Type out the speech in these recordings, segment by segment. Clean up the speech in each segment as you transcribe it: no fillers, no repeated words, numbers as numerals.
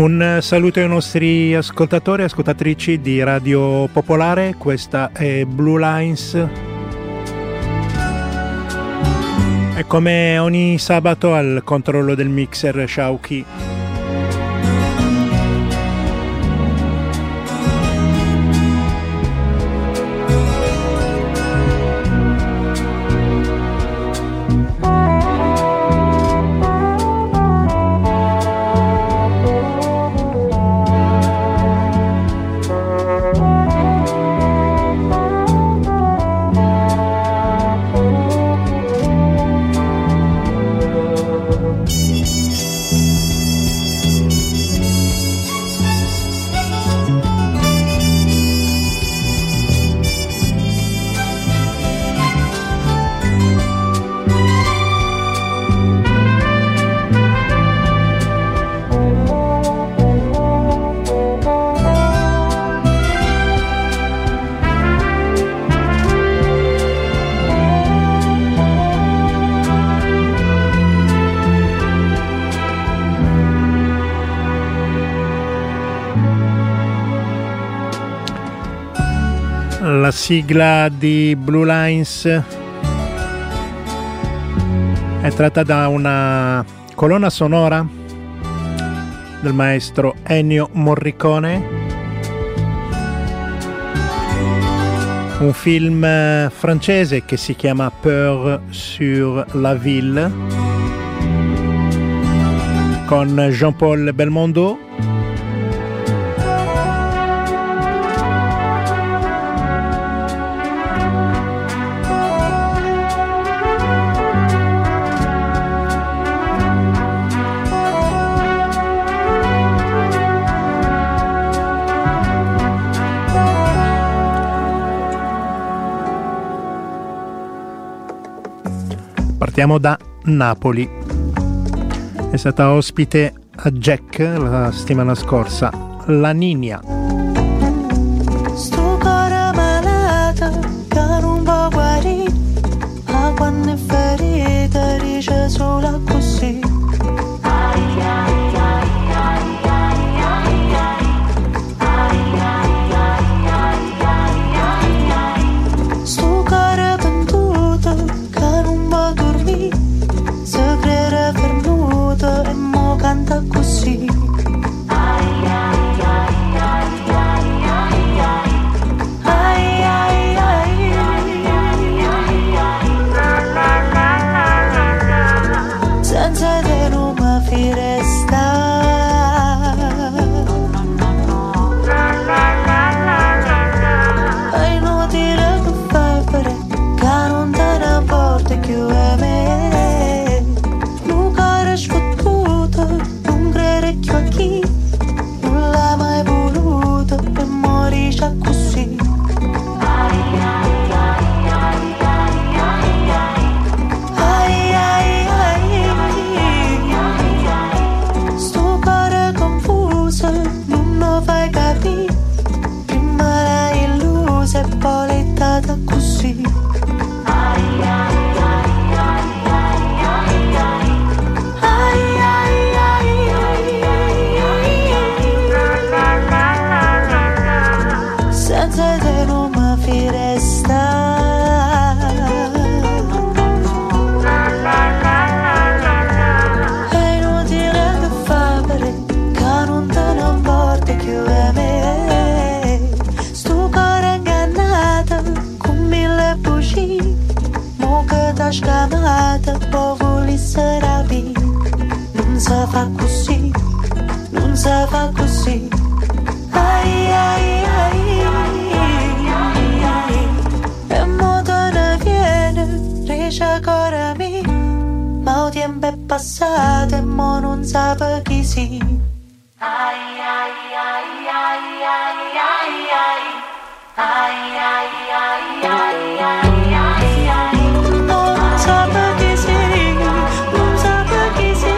Un saluto ai nostri ascoltatori e ascoltatrici di Radio Popolare, questa è Blue Lines e come ogni sabato al controllo del mixer Shauki. La sigla di Blue Lines è tratta da una colonna sonora del maestro Ennio Morricone, un film francese che si chiama Peur sur la ville con Jean-Paul Belmondo. Partiamo da Napoli. È stata ospite a Jack la settimana scorsa, la Ninia. Sto cuore malato che non può guarire, ma quando è ferita dice solo così. Sto cuore venduto che non può dormire, se crede fermuto e mo canta così. Senza te non mi fai stare, è inutile che fai per che non te ne porti più a me. Non cuore sfottuto, non crede più a chi non l'ha mai voluto e morisce così. Sto cuore confuso, non lo fai capire, prima l'hai illusa e poi l'hai data così. Senza te non mi fai restare, è inutile che fai per che non te ne porti più a me. Sto cuore ingannato con mille bugie, mo che t'ha scamata poi volesse rapire. Non si fa così, non si fa così. Ai ai ai, e mo te ne viene, riesce cuore mio, ma il tempo è passato e mo non sape chi si. Ai ai ai ai ai ai ai ai ai ai ai ai ai, non sape chi si, non sape chi si.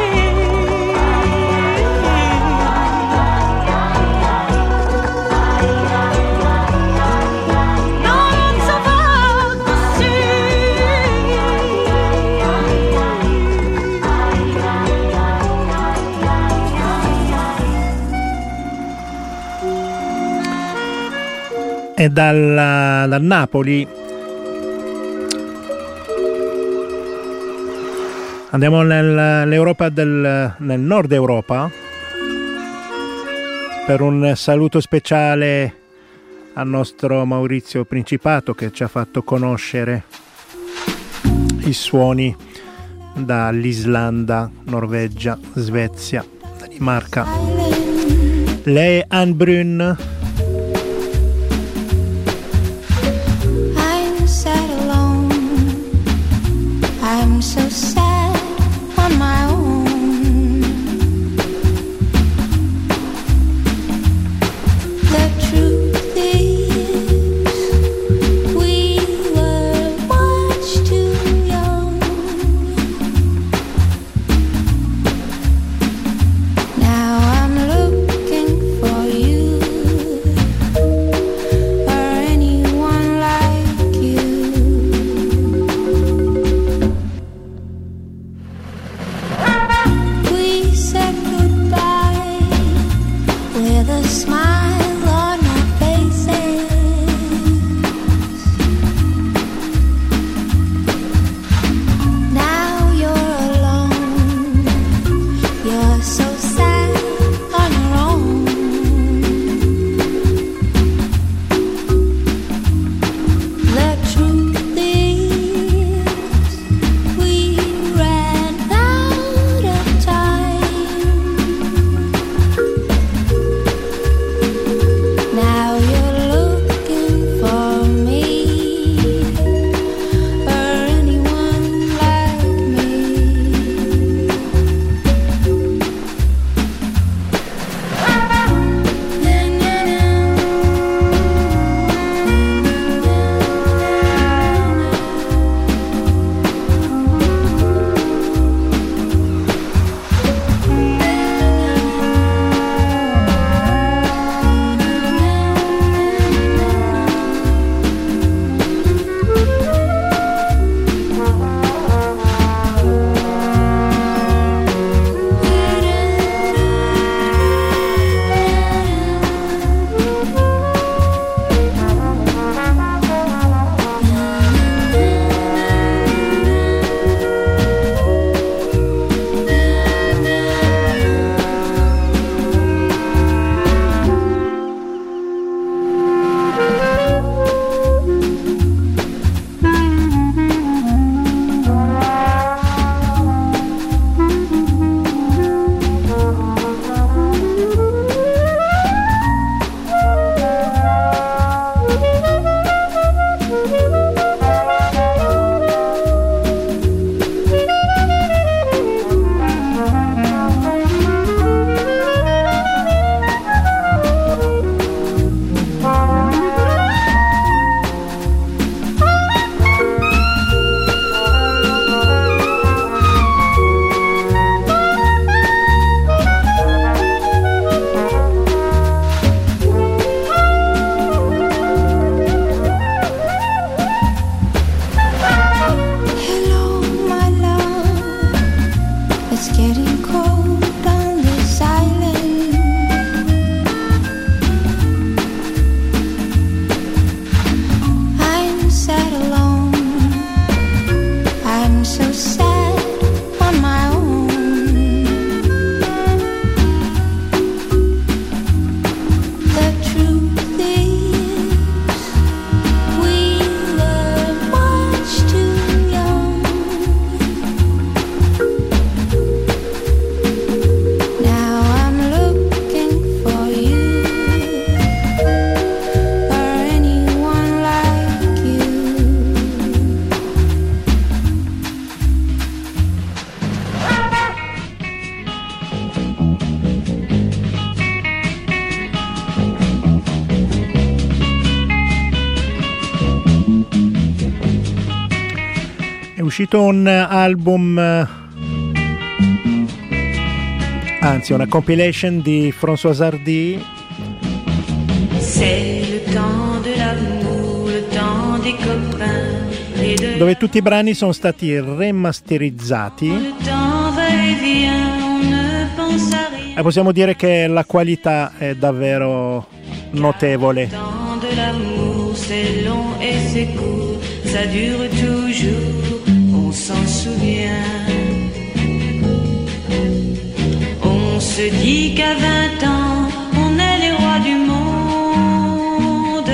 E da Napoli andiamo nell'Europa nel nord Europa per un saluto speciale al nostro Maurizio Principato, che ci ha fatto conoscere i suoni dall'Islanda, Norvegia, Svezia, Danimarca. Lei è Anne Brun. I'm sad alone. I'm so sad on my own. The truth is, we were much too young. Now I'm looking for you, or anyone like you. We said goodbye with a smile on our faces. Now you're alone. You're so sad on your own. The truth is, we ran out of time. Now you're looking for me, or anyone like me. Hello, my love. It's getting cold on this island. I'm sad alone. I'm so sad on my own. The truth is, we were much too young. Now I'm looking for you, or anyone like you. È uscito un album, anzi una compilation di François Hardy, C'est le temps de l'amour, le temps des copains et de dove tutti i brani sono stati remasterizzati le temps va et vient, on ne pense à rien. e possiamo dire che la qualità è davvero notevole. Temps de de l'amour, c'est long et c'est court, ça dure toujours, on s'en souvient. On se dit qu'à 20 ans, on est les rois du monde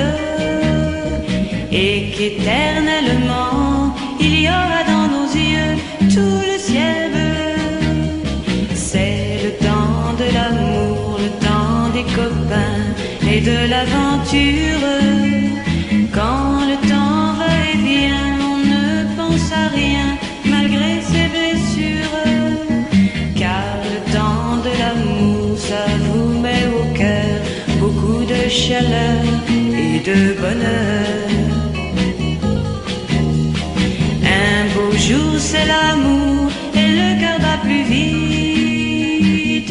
et qu'éternellement, il y aura dans nos yeux tout le ciel bleu. C'est le temps de l'amour, le temps des copains et de l'aventure. Quand le temps va et vient, on ne pense à rien malgré ses blessures. Car le temps de l'amour, ça vous met au cœur beaucoup de chaleur et de bonheur. Un beau jour c'est l'amour et le cœur bat plus vite.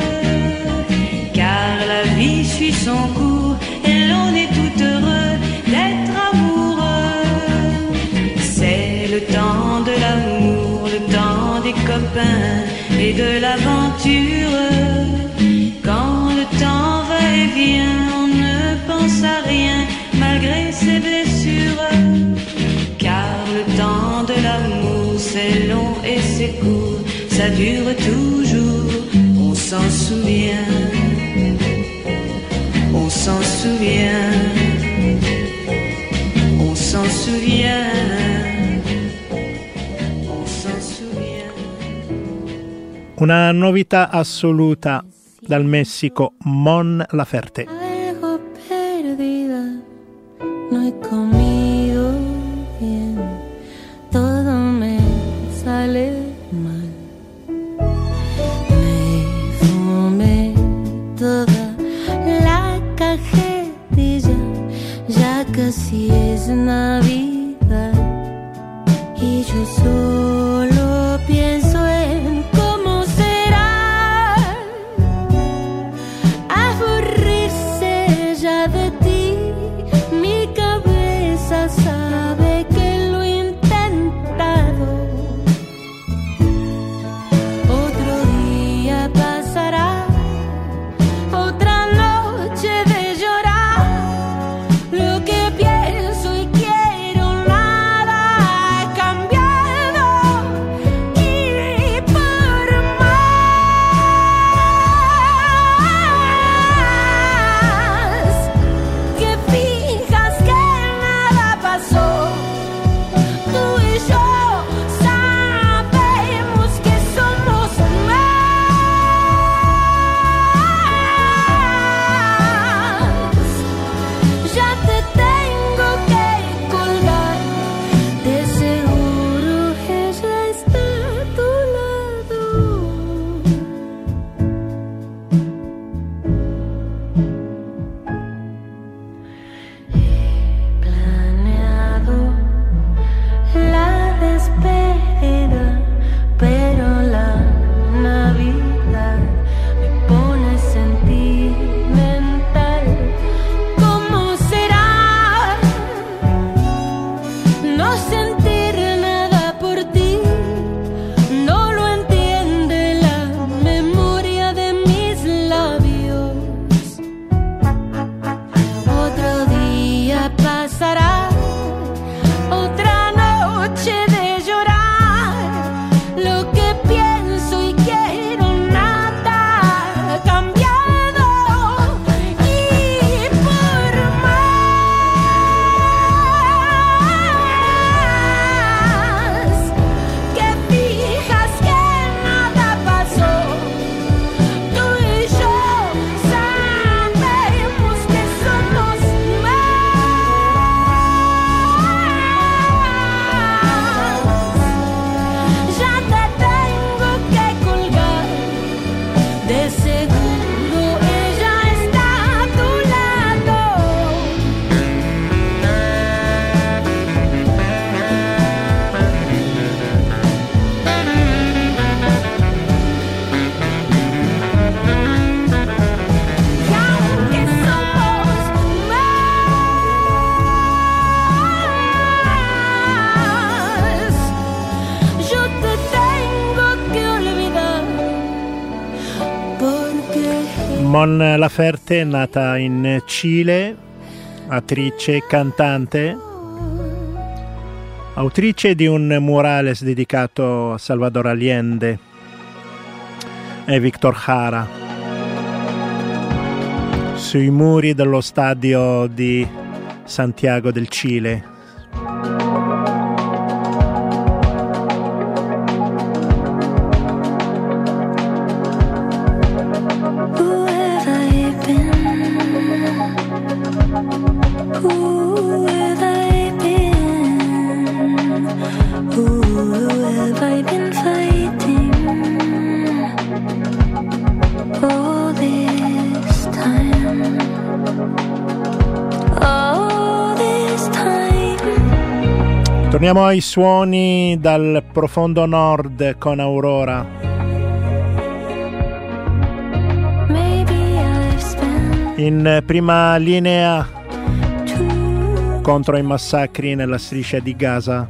Car la vie suit son cours et l'on est tout heureux d'être amoureux. C'est le temps de l'amour, le temps des copains et de l'aventure. Quand le temps va et vient, on ne pense à rien malgré ses blessures. Car le temps de l'amour, c'est long et c'est court, ça dure toujours, on s'en souvient. On s'en souvient, on s'en souvient, on s'en souvient. Una novità assoluta dal Messico, Mon Laferte. Algo perdida, no he comido bien, todo me sale mal. Me fumé toda la cajetilla, ya casi es Navidad y yo solo pienso en cómo será aburrirse ya de ti. Mi cabeza sabe que lo he intentado. Otro día pasará, otra noche de llorar. Lo que pienso y quiero nada ha cambiado. Y por más que fijas que nada pasó, tú y yo sabemos que somos más. Ya te tengo que colgar, de seguro ella está a tu lado. He planeado la despedida, pero la Navidad me pone sentimental. ¿Cómo será no sentir nada por ti? No lo entiende la memoria de mis labios. Otro día pasará, otra noche de llorar. Lo que pienso y quiero nada ha cambiado. Y por más que fijas que nada pasó, tú y yo sabemos que somos más. Ya te tengo que colgar, de seguro ella está a tu lado. Y aunque somos más, yo te tengo que olvidar, porque Mon Laferte è nata in Cile attrice e cantante, autrice di un murales dedicato a Salvador Allende e Víctor Jara sui muri dello stadio di Santiago del Cile. Torniamo ai suoni dal profondo nord con Aurora. In prima linea contro i massacri nella striscia di Gaza.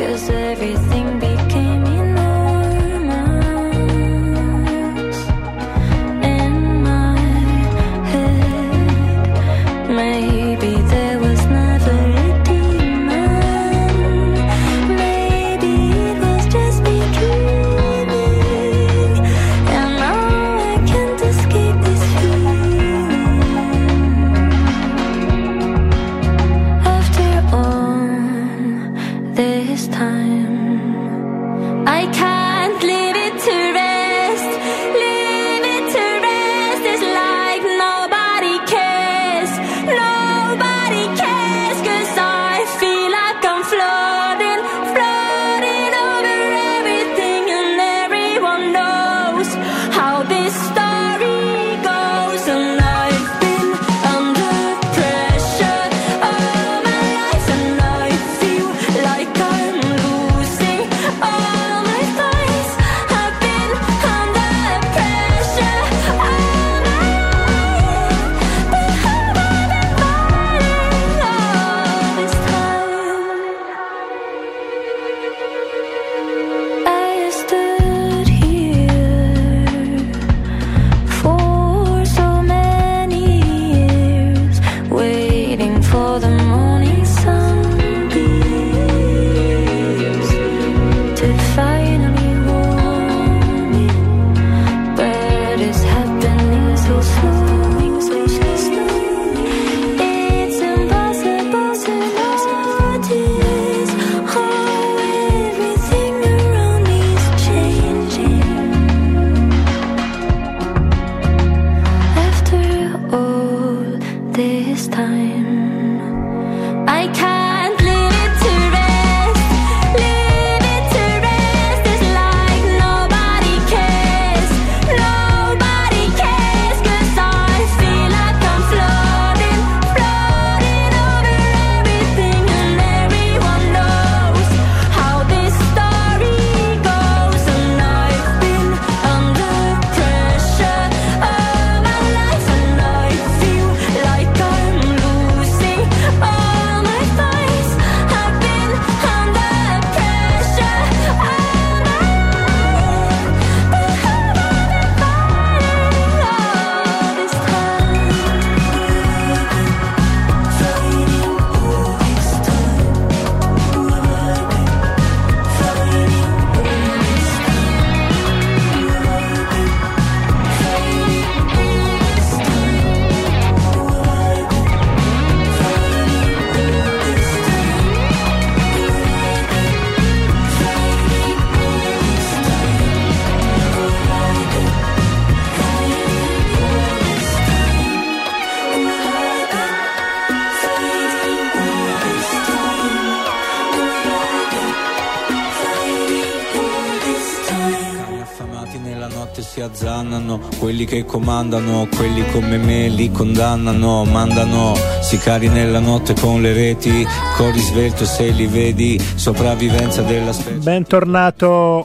Quelli che comandano, quelli come me li condannano, mandano sicari nella notte con le reti, corri svelto se li vedi, sopravvivenza della specie. Bentornato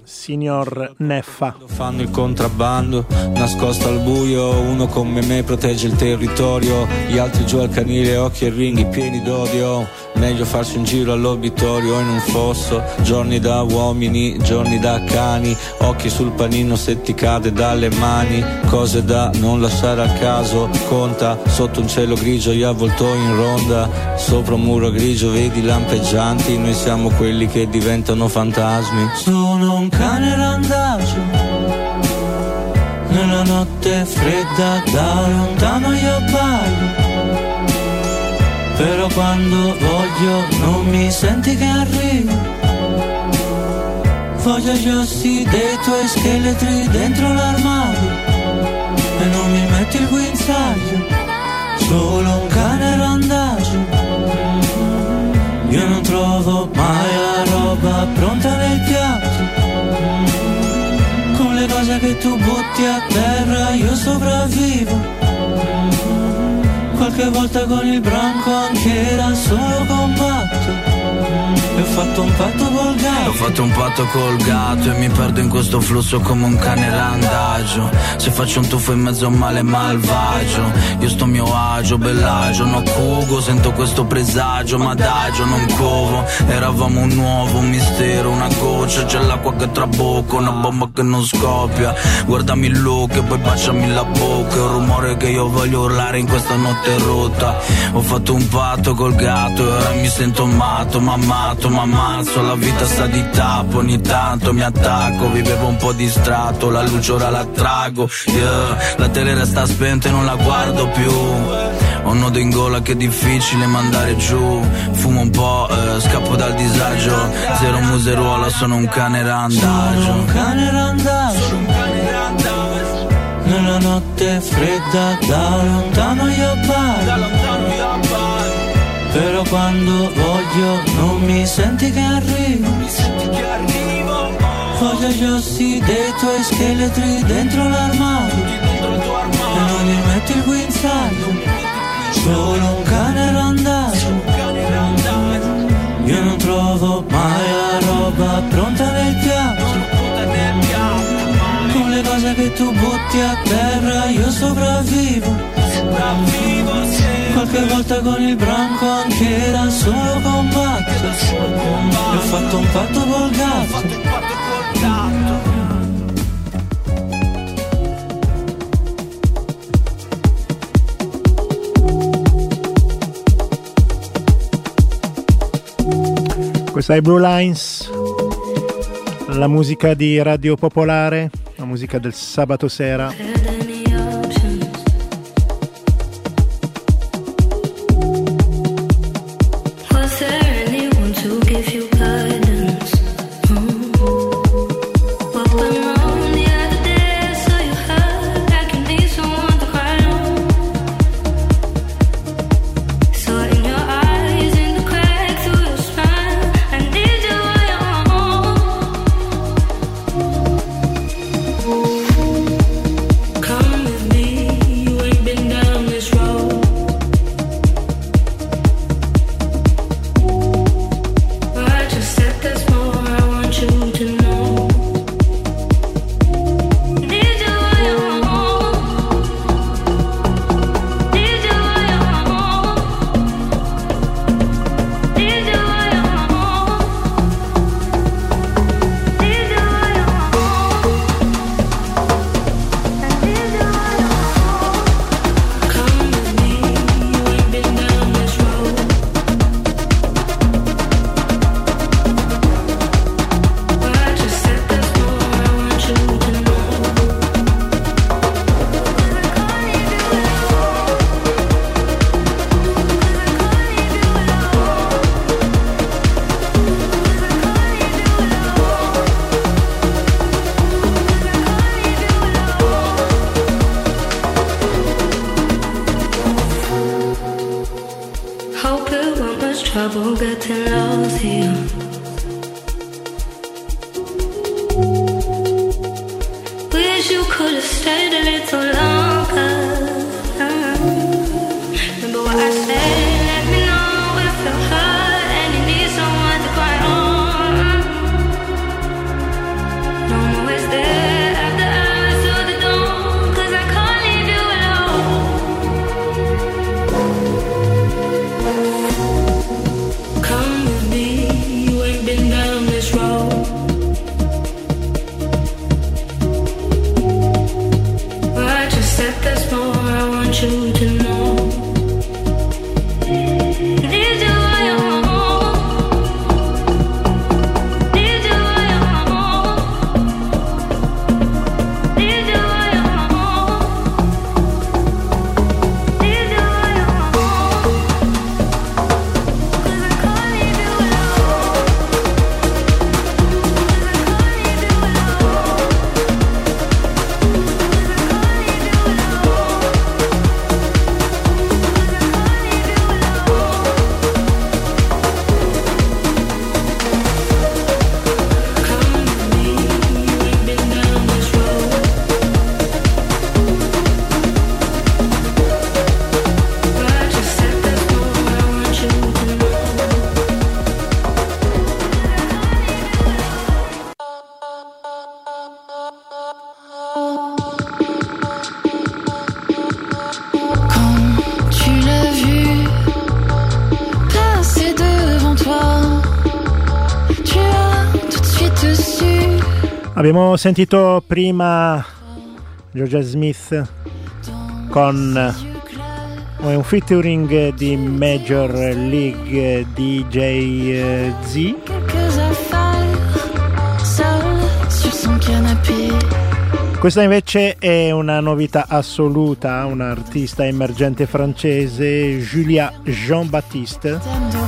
signor Neffa. Fanno il contrabbando, nascosto al buio, uno come me protegge il territorio, gli altri giù al canile, occhi e ringhi pieni d'odio. Meglio farsi un giro all'obitorio o in un fosso, giorni da uomini, giorni da cani, occhi sul panino se ti cade dalle mani, cose da non lasciare al caso, conta, sotto un cielo grigio gli avvoltoi in ronda, sopra un muro grigio vedi lampeggianti, noi siamo quelli che diventano fantasmi. Sono un cane randagio, nella notte fredda da lontano io abbaio, però quando voglio non mi senti che arrivo. Voglio gli ossi dei tuoi scheletri dentro l'armadio e non mi metti il guinzaglio. Solo un cane randagio, io non trovo mai la roba pronta nel piatto. Con le cose che tu butti a terra io sopravvivo. Qualche volta con il branco anche da solo combatto. E ho fatto un patto col gatto. Ho fatto un patto col gatto e mi perdo in questo flusso come un cane randagio. Se faccio un tuffo in mezzo a un male malvagio, io sto a mio agio, bellagio, no cugo, sento questo presagio, ma adagio, non covo. Eravamo un nuovo mistero, una goccia, c'è l'acqua che trabocca, una bomba che non scoppia. Guardami il look e poi baciami la bocca. È un rumore che io voglio urlare in questa notte rotta. Ho fatto un patto col gatto e ora mi sento matto, ma amato, ma ammazzo. La vita sta di tappo, ogni tanto mi attacco. Vivevo un po' distratto, la luce ora la trago, yeah. La tele resta spenta e non la guardo più. Ho un nodo in gola che è difficile mandare giù. Fumo un po', scappo dal disagio. Zero museruola, sono un cane randagio. Sono un cane randagio, nella notte fredda da lontano io abbaio. Però quando voglio non mi senti che arrivo. Voglio gli ossi dei tuoi scheletri dentro l'armadio e non mi metti il guinzaglio. Solo un cane randagio, io non trovo mai la roba pronta nel piatto. Con le cose che tu butti a terra io sopravvivo. Qualche volta con il branco anche da solo combatto. E ho fatto un patto col gatto. Questa è Blue Lines, la musica di Radio Popolare, la musica del sabato sera. trouble getting lost here. Wish you could have stayed a little longer. Remember what I said, let me know if you're hurt and you need someone to cry on. Abbiamo sentito prima Georgia Smith con un featuring di Major League DJ Z. Questa invece è una novità assoluta, un'artista emergente francese, Julia Jean-Baptiste.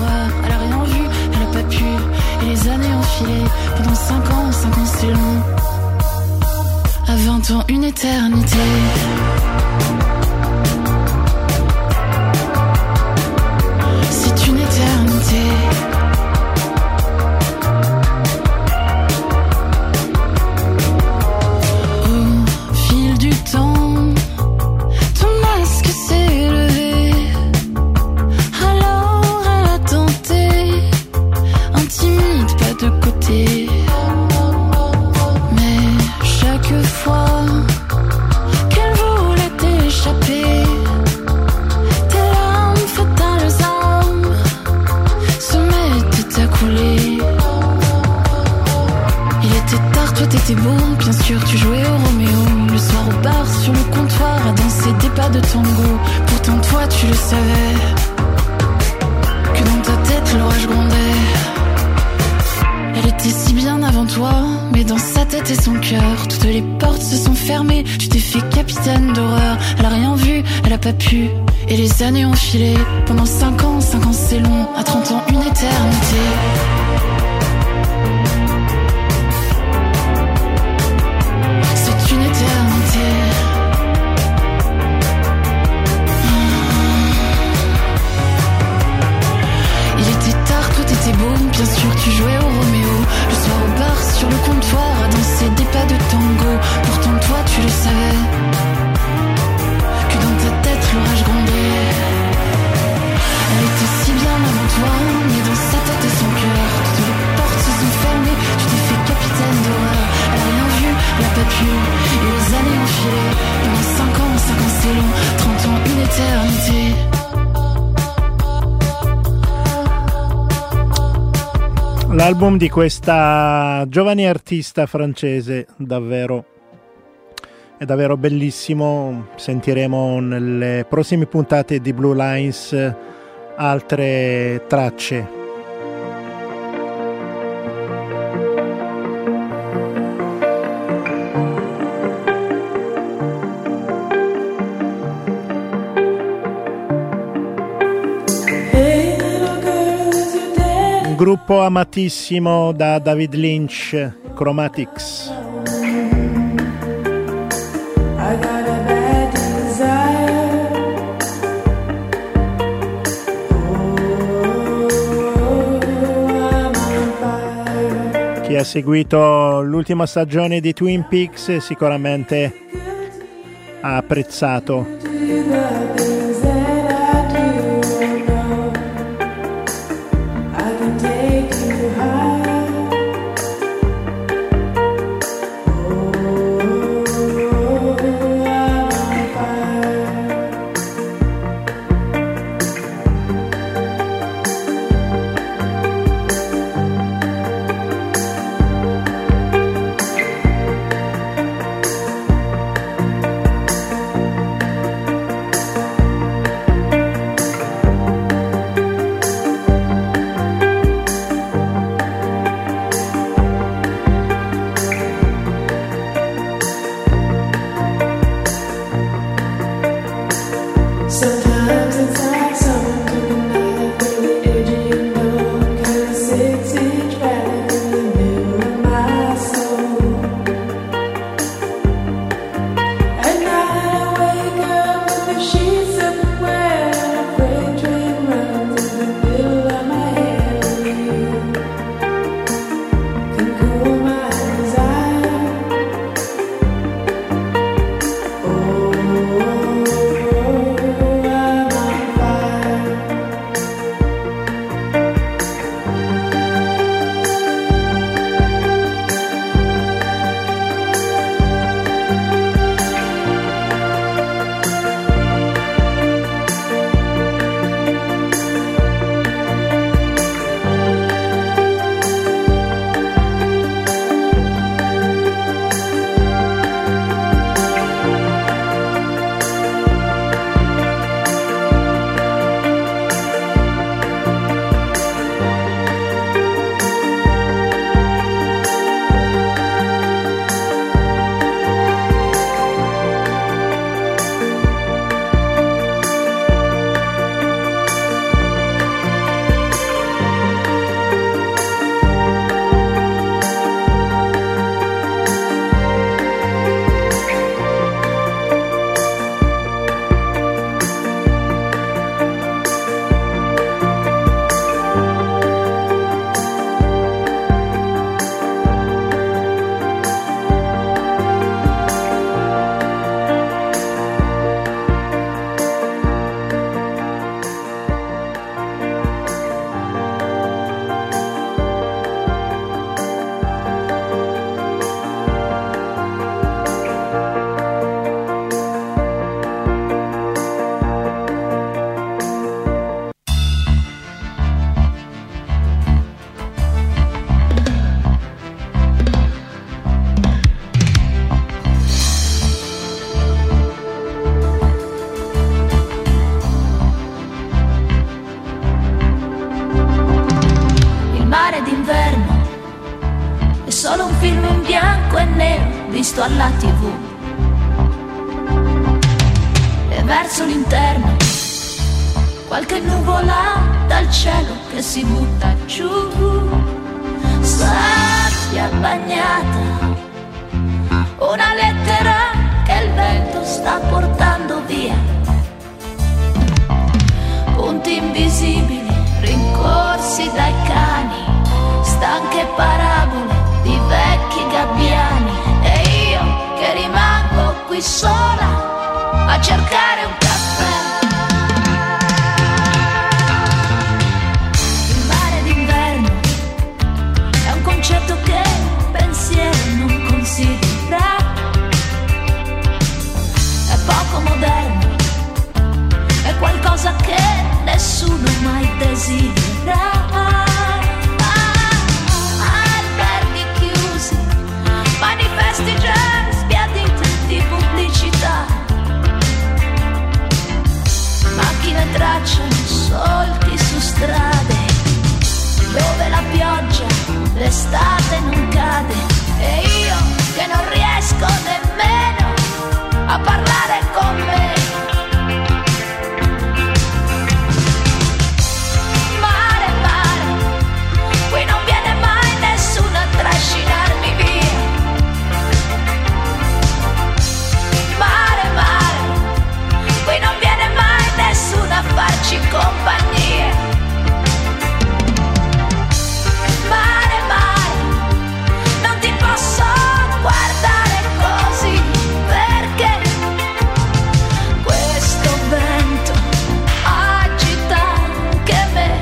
Les années ont filé, pendant 5 ans c'est long. À 20 ans une éternité. C'est une éternité. Au fil du temps, ton masque s'est levé. Alors elle a tenté, timide, pas de côté. Mais chaque fois qu'elle voulait t'échapper, tes larmes fatales âmes se mettaient à couler. Il était tard, toi t'étais beau, bien sûr tu jouais au Roméo. Le soir au bar, sur le comptoir, à danser des pas de tango. Pourtant toi tu le savais, que dans ta tête l'orage grondait. Elle était si bien avant toi, mais dans sa tête et son cœur, toutes les portes se sont fermées. Tu t'es fait capitaine d'horreur. Elle a rien vu, elle a pas pu. Et les années ont filé. Pendant 5 ans c'est long. À 30 ans, une éternité. C'est une éternité. Il était tard, toi t'étais beau, bien sûr tu jouais au Roméo. Le soir au bar, sur le comptoir, à danser des pas de tango. Pourtant toi tu le savais, que dans ta tête l'orage grondait. Elle était si bien avant toi, mais dans sa tête et son cœur, toutes les portes se sont fermées. Tu t'es fait capitaine d'horreur. Elle a rien vu, elle a pas pu. Et les années ont filé. Pendant 5 ans c'est long. 30 ans, une éternité. L'album di questa giovane artista francese è davvero bellissimo. Sentiremo nelle prossime puntate di Blue Lines altre tracce. Gruppo amatissimo da David Lynch, Chromatics. Chi ha seguito l'ultima stagione di Twin Peaks sicuramente ha apprezzato. mare d'inverno è solo un film in bianco e nero visto alla TV. E verso l'interno qualche nuvola dal cielo che si butta giù. Sabbia bagnata, una lettera che il vento sta portando via. Punti invisibili rincorsi dai cani, stanche parabole di vecchi gabbiani. E io che rimango qui sola a cercare un caffè. Il mare d'inverno è un concetto che il pensiero non considera. È poco moderno, è qualcosa che nessuno mai desidera. Alberghi chiusi, manifesti già sbiaditi di pubblicità, macchine tracciano solchi su strade dove la pioggia d'estate non cade. E io che non riesco nemmeno a parlare con me. Trascinarmi via. Mare, mare, qui non viene mai nessuno a farci compagnia. Mare, mare, non ti posso guardare così, perché questo vento agita anche me.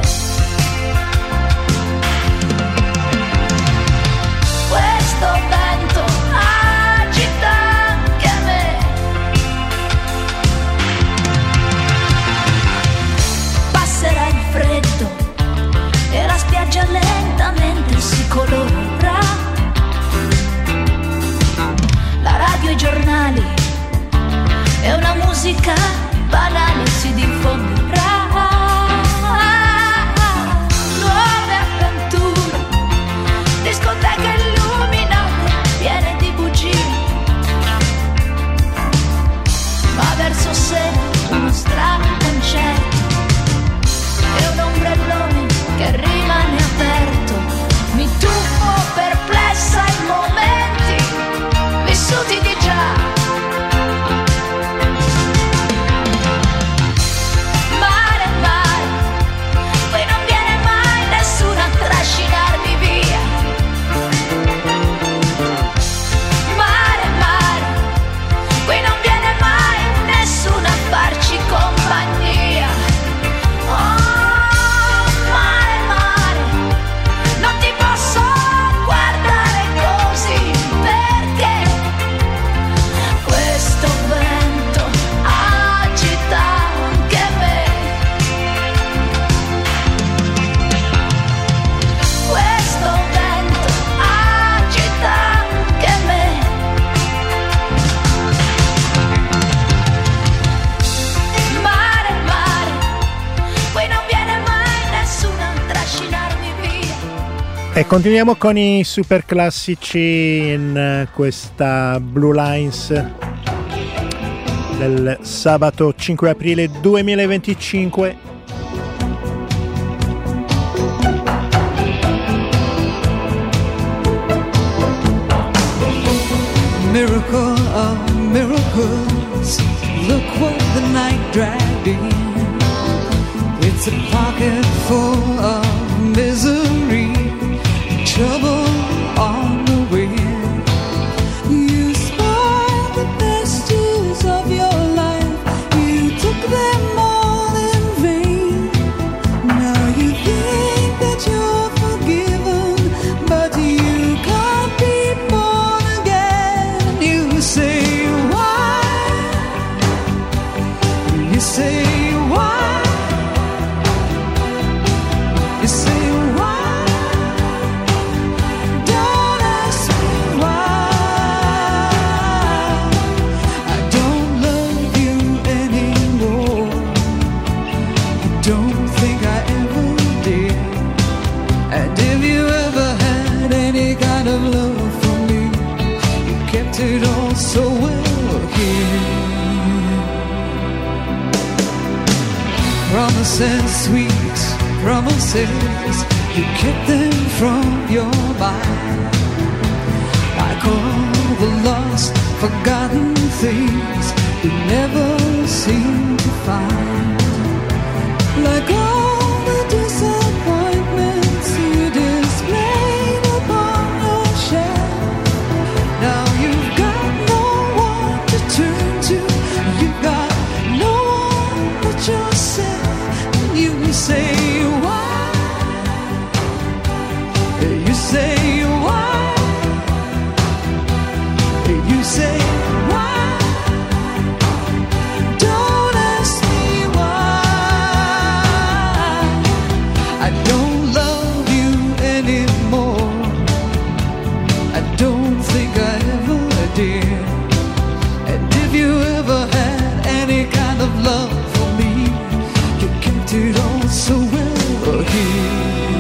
Questo vento agita anche me. Passerà il freddo e la spiaggia lentamente si colorerà. La radio e i giornali e una musica banale si diffonderà. Nuove avventure, discoteche piene di bugie, ma verso sera uno strano concerto e un ombrellone che rimane aperto. Mi tuffo perplessa ai momenti vissuti di già. Mare, mare, qui non viene mai nessuno a trascinarmi via. Qui non viene mai nessuno a farci compagnia. Oh, mare, mare, non ti posso guardare così, perché questo vento agita anche me. Questo vento agita anche me. E continuiamo con i super classici in questa Blue Lines del sabato 5 aprile 2025. Miracle of miracles, look what the night dragged in. It's a pocket full of misery, trouble on the way. You spoiled the best years of your life, you took them all in vain. Now you think that you're forgiven, but you can't be born again. You say why? You say why? promises, you kept them from your mind. Like all the lost, forgotten things you never seem to find. Like all the disappointments you displayed upon your shelf. Now you've got no one to turn to. You've got no one but yourself. And you say why? You say why? You say why? Don't ask me why. I don't love you anymore. I don't think I ever did. And if you ever had any kind of love for me, you kept it all so well here.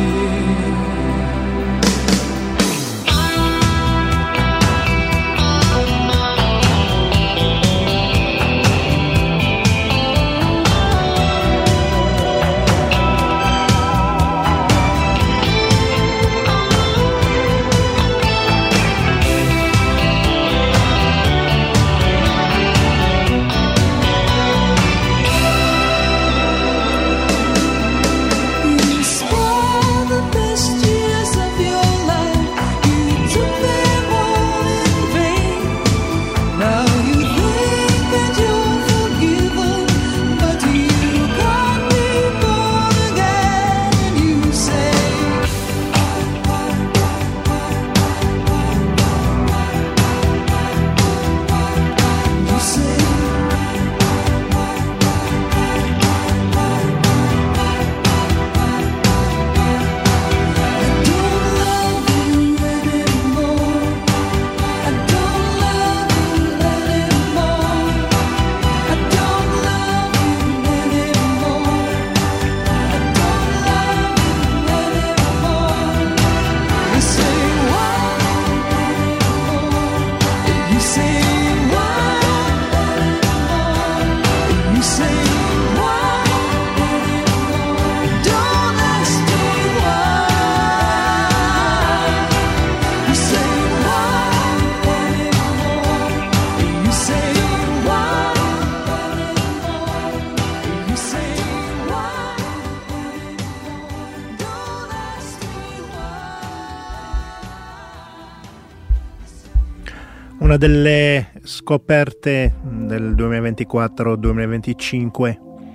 Una delle scoperte del 2024-2025,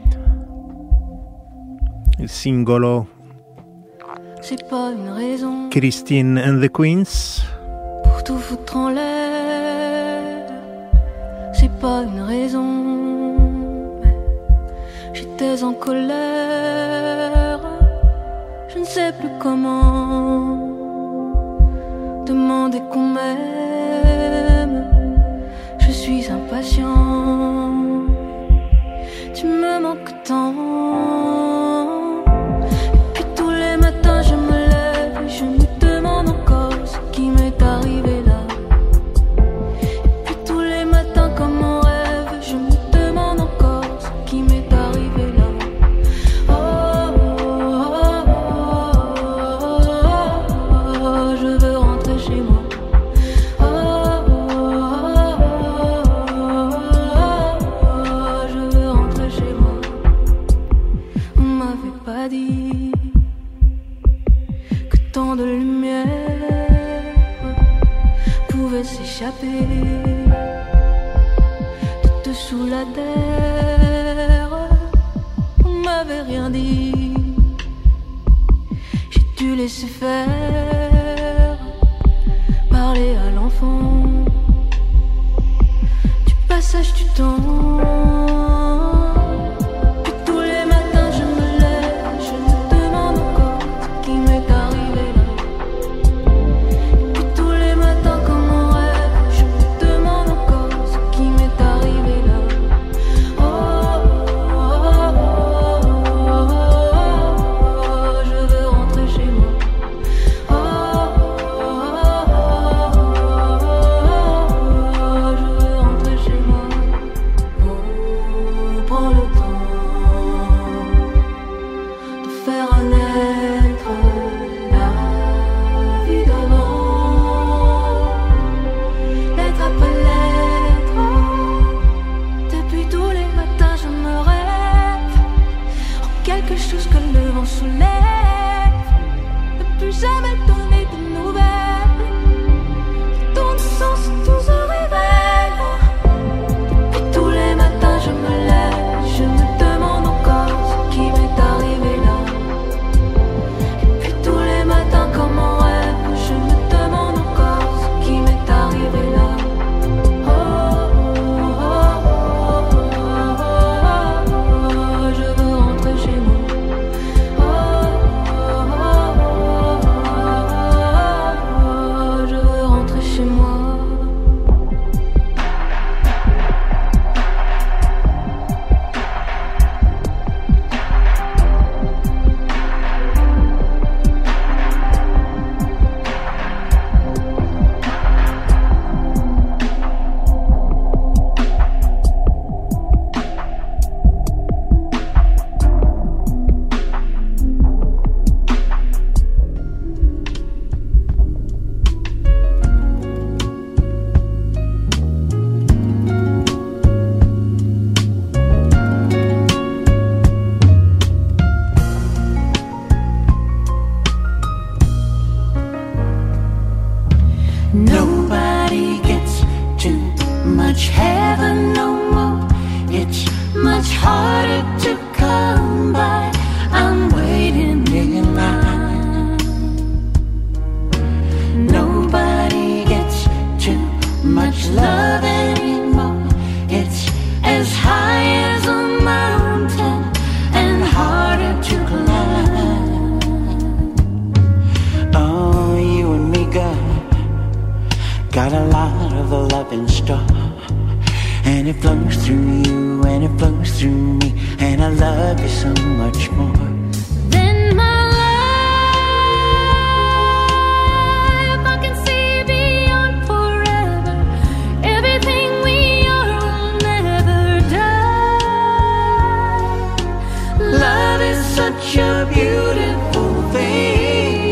il singolo C'est pas une raison Christine and the Queens. pour tout foutre en l'air. C'est pas une raison, mais j'étais en colère. Je ne sais plus comment demander qu'on m'aime. Je suis impatient. Tu me manques tant. Et puis tous les matins je me lève et je me demande encore ce qui m'est arrivé là. Et puis tous les matins comme mon rêve, je me demande encore ce qui m'est arrivé là. Oh, oh, oh, oh, oh, je veux rentrer chez moi. Que tant de lumière pouvait s'échapper de dessous la terre. On m'avait rien dit, j'ai dû laisser faire, parler à l'enfant du passage du temps. got a lot of love in store, and it flows through you and it flows through me, and I love you so much more. Then my life I can see beyond forever. Everything we are will never die. Love is such a beautiful thing.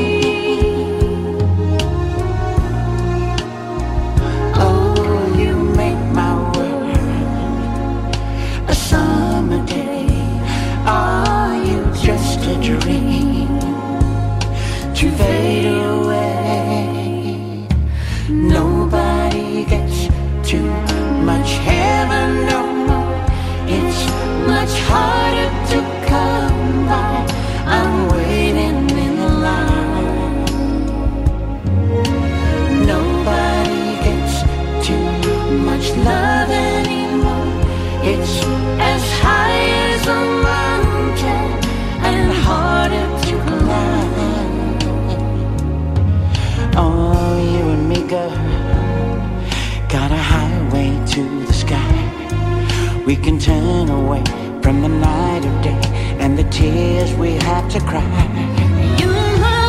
Are you just a dream to fade away? Nobody gets too much heaven no more. It's much harder to come by. I'm waiting in the line. Nobody gets too much love anymore. It's as high as a mountain and harder to climb. Oh, you and me, girl, got a highway to the sky. We can turn away from the night or day and the tears we have to cry. You and my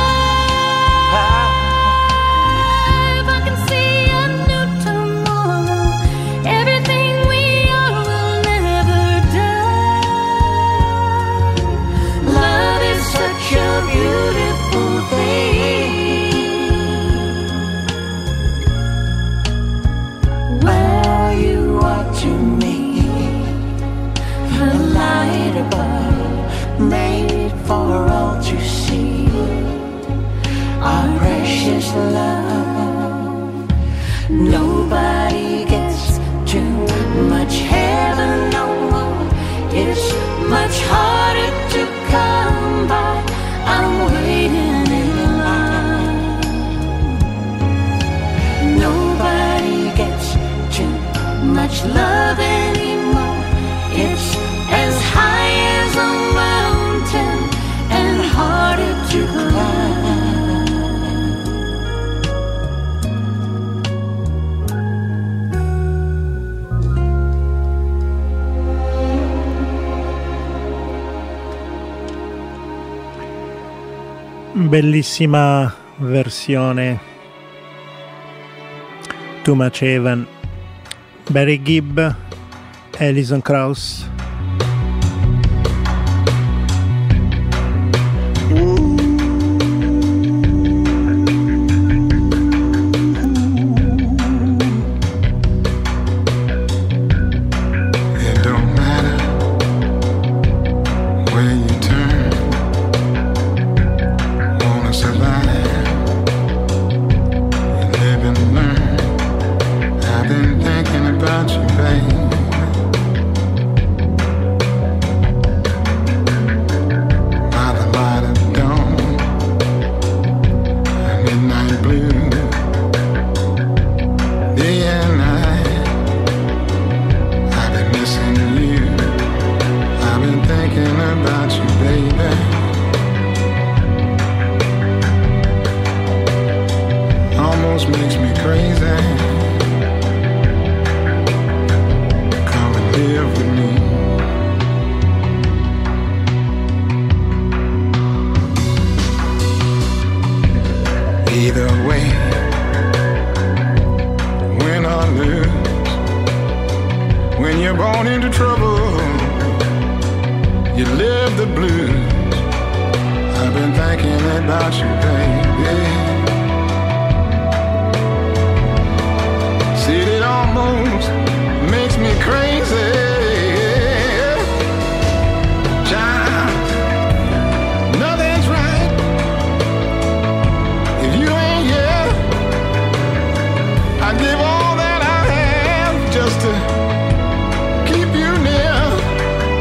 life, I can see a new tomorrow. Everything we are will never die. Love is such a beautiful thing. Well, you are to me the light above, made for all to see. Our precious love. Nobody gets too much heaven no more. It's much harder to come by. I'm waiting in line. Nobody gets too much love anymore. It's as high as a mountain and harder to climb. Bellissima versione, Too Much Heaven, Barry Gibb, Alison Krauss.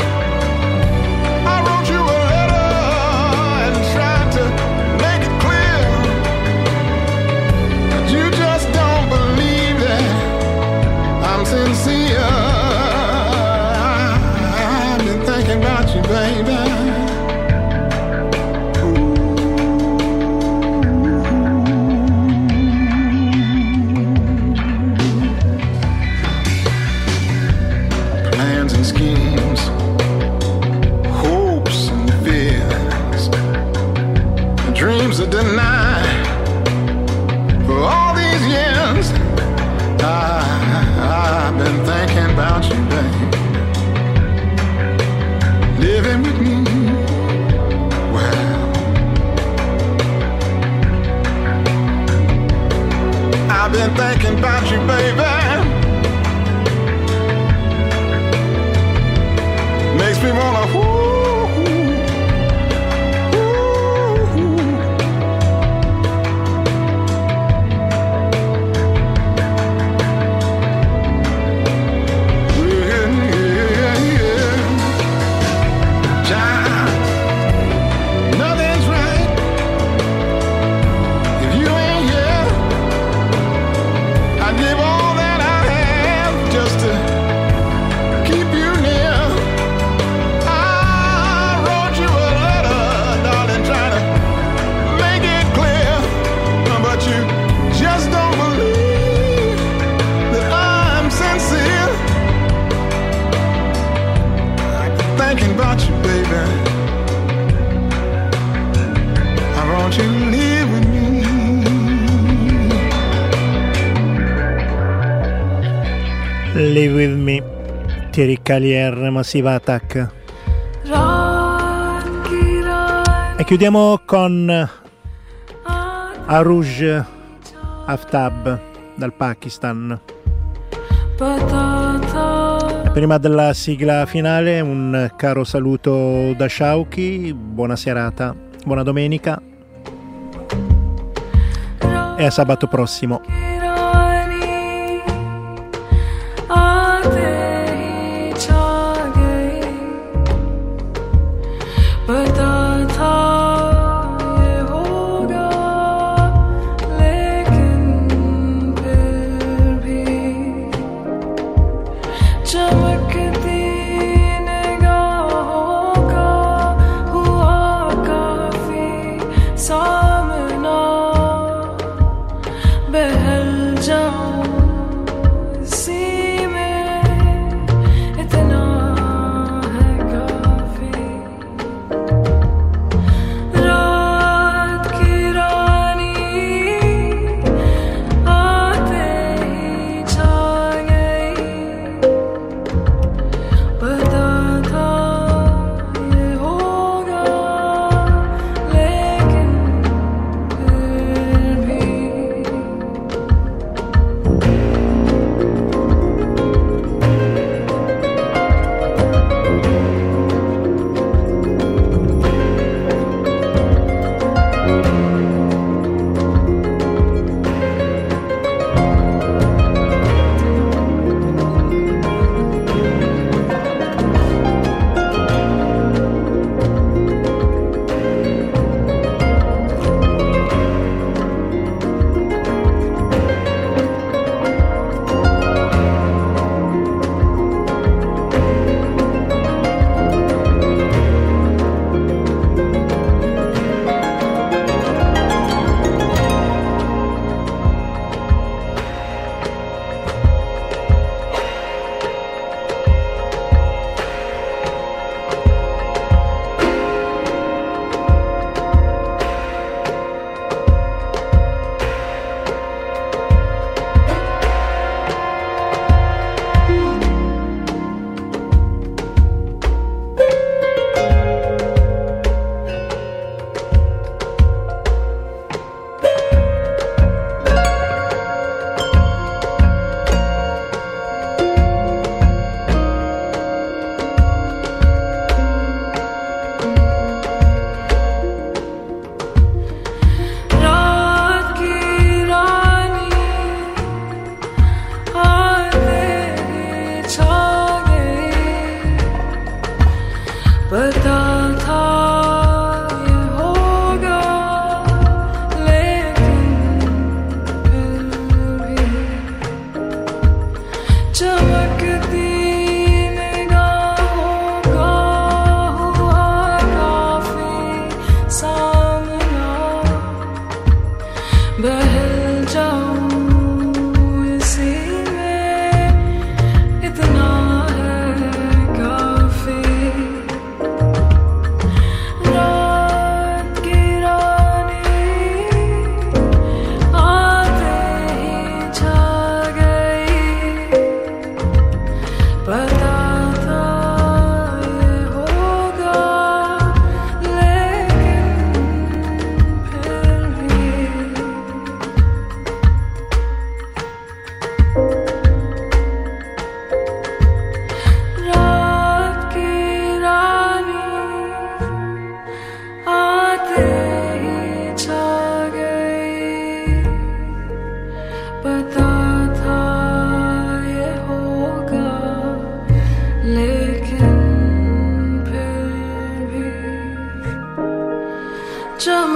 I wrote you a letter and tried to make it clear. been thinking about you, baby. Makes me wanna Live With Me, Thierry Callier, Massive Attack. E chiudiamo con Aruj Aftab dal Pakistan. Prima della sigla finale un caro saluto da Shauki, buona serata, buona domenica e a sabato prossimo.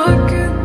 like it.